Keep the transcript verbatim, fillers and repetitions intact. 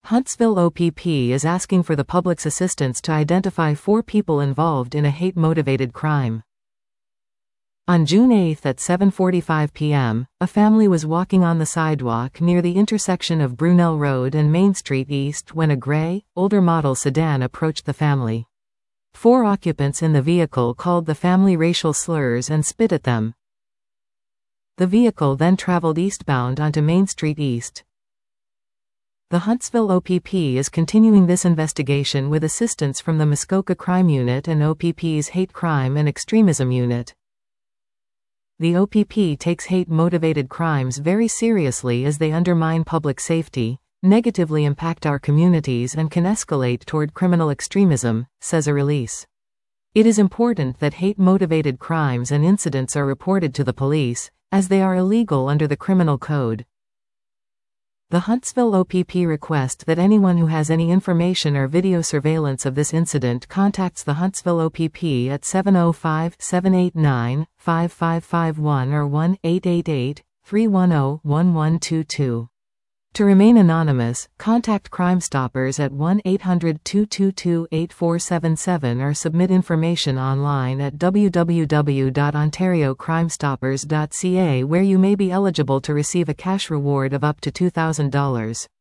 Huntsville O P P is asking for the public's assistance to identify four people involved in a hate-motivated crime. On June eighth at seven forty-five p m, a family was walking on the sidewalk near the intersection of Brunel Road and Main Street East when a gray, older model sedan approached the family. Four occupants in the vehicle called the family racial slurs and spit at them. The vehicle then traveled eastbound onto Main Street East. The Huntsville O P P is continuing this investigation with assistance from the Muskoka Crime Unit and O P P's Hate Crime and Extremism Unit. The O P P takes hate-motivated crimes very seriously as they undermine public safety, negatively impact our communities and can escalate toward criminal extremism, says a release. It is important that hate-motivated crimes and incidents are reported to the police, as they are illegal under the Criminal Code. The Huntsville O P P request that anyone who has any information or video surveillance of this incident contacts the Huntsville O P P at seven oh five, seven eight nine, five five five one or one eight eight eight, three one zero, one one two two. To remain anonymous, contact Crime Stoppers at one eight hundred, two two two, eight four seven seven or submit information online at w w w dot ontario crime stoppers dot c a, where you may be eligible to receive a cash reward of up to two thousand dollars.